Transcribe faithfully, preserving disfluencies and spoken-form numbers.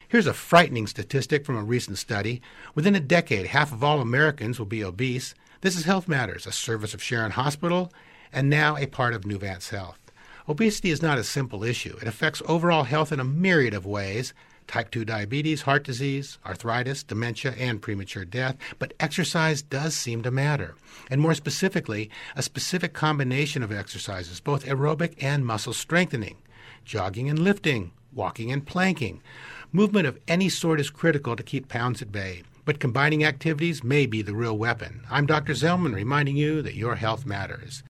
Here's a frightening statistic from a recent study. Within a decade, half of all Americans will be obese. This is Health Matters, a service of Sharon Hospital, and now a part of Nuvance Health. Obesity is not a simple issue. It affects overall health in a myriad of ways: type two diabetes, heart disease, arthritis, dementia, and premature death. But exercise does seem to matter. And more specifically, a specific combination of exercises, both aerobic and muscle strengthening, jogging and lifting, walking and planking. Movement of any sort is critical to keep pounds at bay, but combining activities may be the real weapon. I'm Doctor Zellman, reminding you that your health matters.